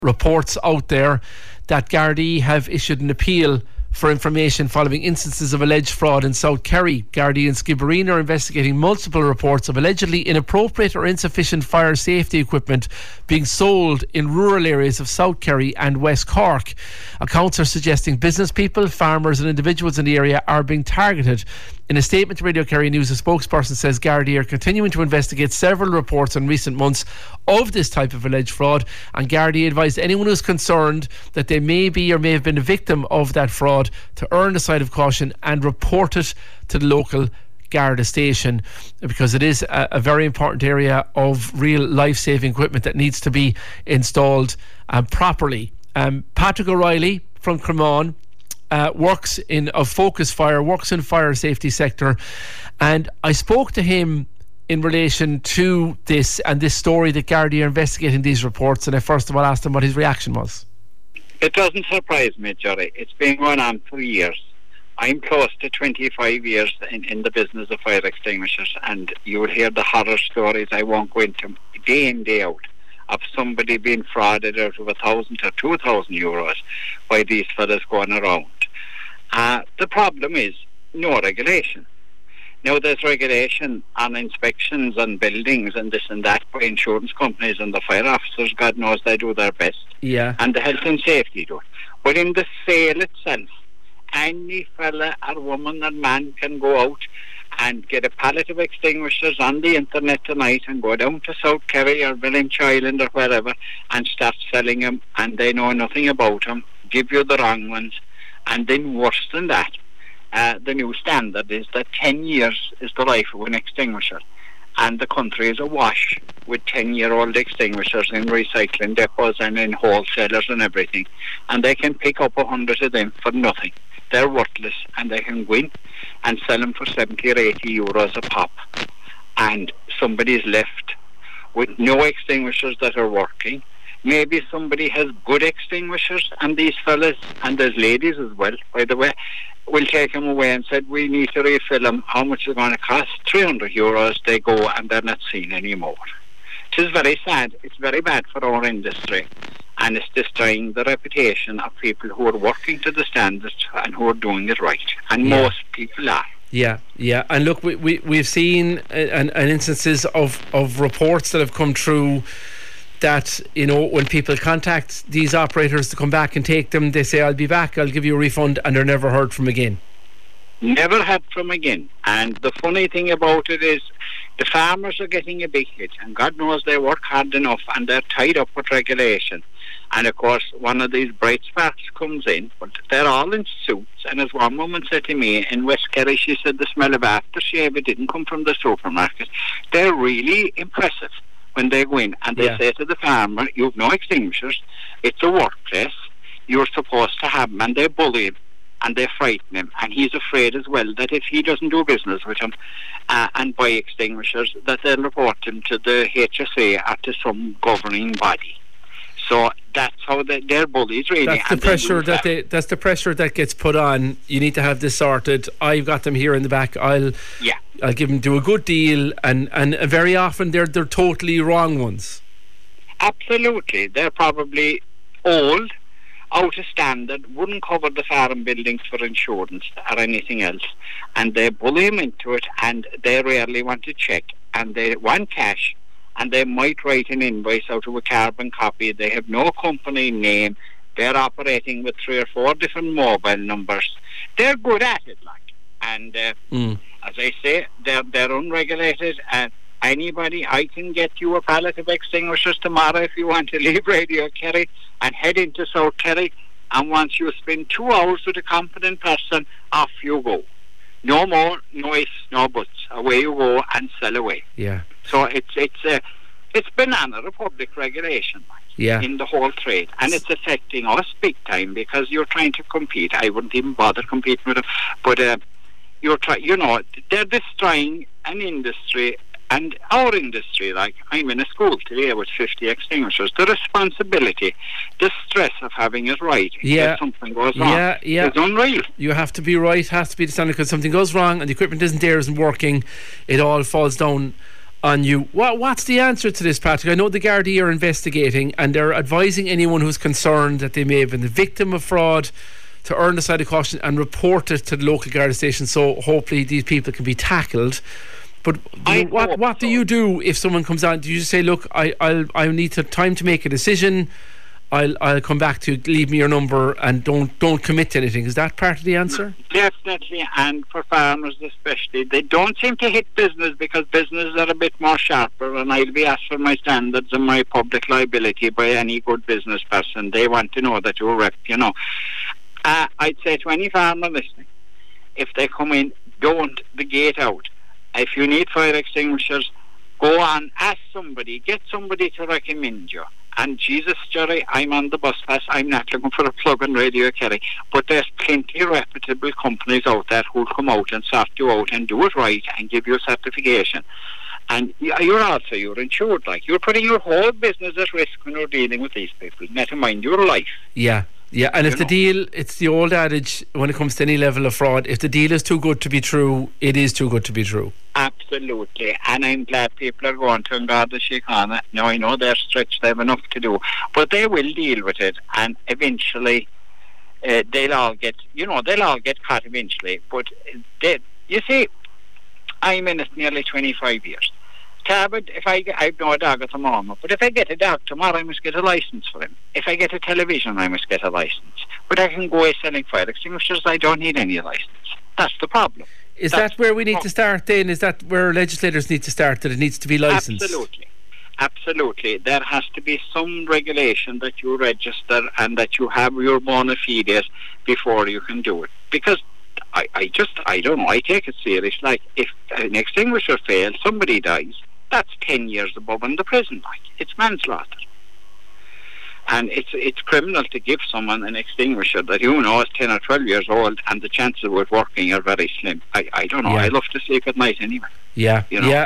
reports out there that Gardaí have issued an appeal for information following instances of alleged fraud in South Kerry. Gardaí and Skibbereen are investigating multiple reports of allegedly inappropriate or insufficient fire safety equipment being sold in rural areas of South Kerry and West Cork. Accounts are suggesting business people, farmers and individuals in the area are being targeted. In a statement to Radio Kerry News, a spokesperson says Gardaí are continuing to investigate several reports in recent months of this type of alleged fraud, and Gardaí advised anyone who's concerned that they may be or may have been a victim of that fraud to err the side of caution and report it to the local Garda station, because it is a very important area of real life-saving equipment that needs to be installed properly. Patrick O'Reilly from Cremon works in Focus Fire, works in fire safety sector, and I spoke to him in relation to this and this story that Gardaí are investigating these reports, and I first of all asked him what his reaction was. It doesn't surprise me, Jerry. It's been going on for years. I'm close to 25 years in the business of fire extinguishers, and you will hear the horror stories I won't go into day in, day out, of somebody being frauded out of 1,000 to 2,000 euros by these fellas going around. The problem is no regulation. Now there's regulation on inspections on buildings and this and that by insurance companies and the fire officers. God knows they do their best. Yeah. And the health and safety do it. But in the sale itself, any fella or woman or man can go out and get a pallet of extinguishers on the internet tonight and go down to South Kerry or Village Island or wherever and start selling them, and they know nothing about them, give you the wrong ones. And then worse than that, the new standard is that 10 years is the life of an extinguisher, and the country is awash with 10-year-old extinguishers in recycling depots and in wholesalers and everything, and they can pick up 100 of them for nothing. They're worthless, and they can go in and sell them for 70 or 80 euros a pop, and somebody's left with no extinguishers that are working. Maybe somebody has good extinguishers, and these fellas, and there's ladies as well, by the way, will take them away and said, we need to refill them. How much is it going to cost? 300 euros. They go and they're not seen anymore. It is very sad. It's very bad for our industry, and it's destroying the reputation of people who are working to the standards and who are doing it right. And most people are. Yeah. And look, we've seen an instances of reports that have come through that, you know, when people contact these operators to come back and take them, they say, I'll be back, I'll give you a refund, and they're never heard from again. Never heard from again. And the funny thing about it is the farmers are getting a big hit, and God knows they work hard enough, and they're tied up with regulation. And of course, one of these bright sparks comes in, but they're all in suits. And as one woman said to me in West Kerry, she said the smell of aftershave, it didn't come from the supermarket. They're really impressive when they go in and they say to the farmer, you've no extinguishers, it's a workplace, you're supposed to have them, and they bully him and they frighten him, and he's afraid as well that if he doesn't do business with them and buy extinguishers, that they'll report him to the HSA or to some governing body. So that's how they're bullies, really. That's the pressure that gets put on. You need to have this sorted. I've got them here in the back. I'll give them do a good deal, and very often they're totally wrong ones. Absolutely, they're probably old, out of standard, wouldn't cover the farm buildings for insurance or anything else, and they bully them into it, and they rarely want to check, and they want cash. And they might write an invoice out of a carbon copy. They have no company name. They're operating with 3 or 4 different mobile numbers. They're good at it, like. And as I say, they're unregulated. And anybody, I can get you a pallet of extinguishers tomorrow if you want to leave Radio Kerry and head into South Kerry. And once you spend 2 hours with a competent person, off you go. No more, no ifs, no buts. Away you go and sell away. Yeah. So it's banana republic regulation in the whole trade, and it's affecting us big time because you're trying to compete. I wouldn't even bother competing with them, but they're destroying an industry and our industry. Like, I'm in a school today with 50 extinguishers. The responsibility, the stress of having it right if something goes wrong is unreal. You have to be right, has to be the standard, because something goes wrong and the equipment isn't working, it all falls down on you. What's the answer to this, Patrick? I know the Gardaí are investigating and they're advising anyone who's concerned that they may have been the victim of fraud to earn a side of caution and report it to the local Garda station, so hopefully these people can be tackled. But what do you do if someone comes on? Do you just say, look, I need time to make a decision, I'll come back to you, leave me your number, and don't commit to anything? Is that part of the answer? Definitely, and for farmers especially, they don't seem to hit business because businesses are a bit more sharper, and I'll be asked for my standards and my public liability by any good business person. They want to know that you're rep, I'd say to any farmer listening, if they come in, don't the gate out. If you need fire extinguishers, go on, ask somebody, get somebody to recommend you. And Jesus, Jerry, I'm on the bus pass. I'm not looking for a plug on Radio Kerry. But there's plenty of reputable companies out there who'll come out and sort you out and do it right and give you a certification. And you're insured. Like, you're putting your whole business at risk when you're dealing with these people. Never mind your life. Yeah. And if the deal, it's the old adage when it comes to any level of fraud, if the deal is too good to be true, it is too good to be true. Absolutely. And I'm glad people are going to Garda Síochána. Now, I know they're stretched, they have enough to do, but they will deal with it, and eventually they'll all get caught eventually. But you see, I'm in it nearly 25 years. But if I've no dog at the moment, but if I get a dog tomorrow, I must get a license for him. If I get a television, I must get a license. But I can go away selling fire extinguishers, I don't need any license. That's the problem. Is that where we need to start then? Is that where legislators need to start, that it needs to be licensed? Absolutely. There has to be some regulation that you register and that you have your bona fides before you can do it. Because I don't know, I take it serious. Like, if an extinguisher fails, somebody dies, that's 10 years above in the prison. Like, it's manslaughter. And it's criminal to give someone an extinguisher that is 10 or 12 years old, and the chances of it working are very slim. I don't know. I love to sleep at night anyway. Yeah.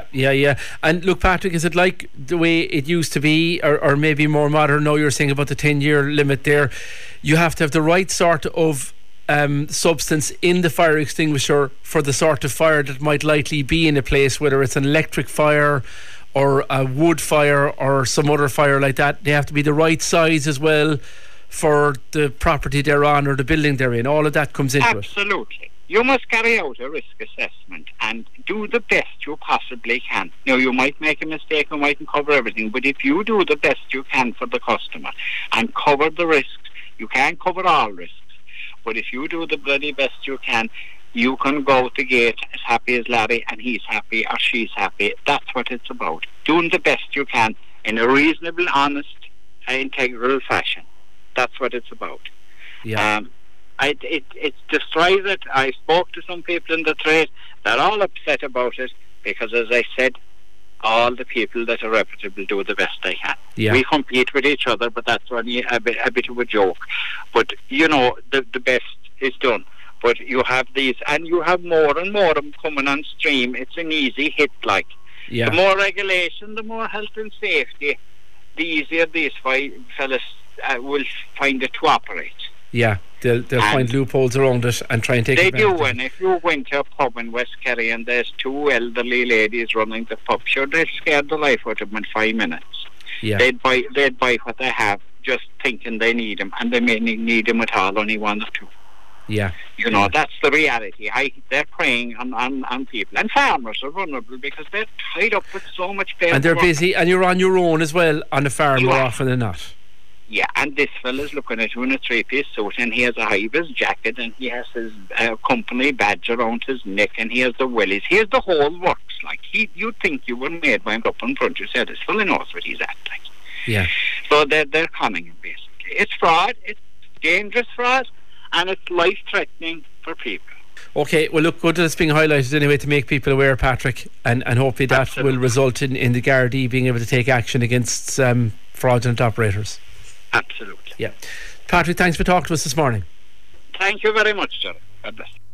And look, Patrick, is it like the way it used to be, or maybe more modern? No, you're saying about the 10-year limit there. You have to have the right sort of substance in the fire extinguisher for the sort of fire that might likely be in a place, whether it's an electric fire or a wood fire or some other fire like that. They have to be the right size as well for the property they're on or the building they're in. All of that comes into it. Absolutely. You must carry out a risk assessment and do the best you possibly can. Now, you might make a mistake and mightn't cover everything, but if you do the best you can for the customer and cover the risks, you can't cover all risks, but if you do the bloody best you can go out the gate as happy as Larry, and he's happy or she's happy. That's what it's about. Doing the best you can in a reasonable, honest, integral fashion. That's what it's about. Yeah. It destroys it. I spoke to some people in the trade. They're all upset about it because, as I said, all the people that are reputable do the best they can. Yeah. We compete with each other, but that's only a bit of a joke. But, the best is done. But you have these, and you have more and more of them coming on stream. It's an easy hit, like. Yeah. The more regulation, the more health and safety, the easier these fellas will find it to operate. Yeah, they'll find loopholes around it and try and take advantage. They do, and if you went to a pub in West Kerry and there's two elderly ladies running the pub, sure, they'd scare the life out of them in 5 minutes. Yeah. They'd buy what they have, just thinking they need them, and they may not need them at all, only one or two. Yeah. That's the reality. They're preying on people. And farmers are vulnerable because they're tied up with so much paperwork. And they're busy, and you're on your own as well on a farm more often than not. Yeah, and this fella's looking at you in a 3-piece suit, and he has a high-vis jacket, and he has his company badge around his neck, and he has the wellies. He has the whole works. Like, you'd think you were made by him up in front. You said, this fella knows what he's at. Like. Yeah. So they're coming, basically. It's fraud. It's dangerous fraud. And it's life-threatening for people. Okay, well, look, good that it's being highlighted anyway to make people aware, Patrick, and hopefully that will result in the Gardaí being able to take action against fraudulent operators. Absolutely. Yeah. Patrick, thanks for talking to us this morning. Thank you very much, sir. God bless.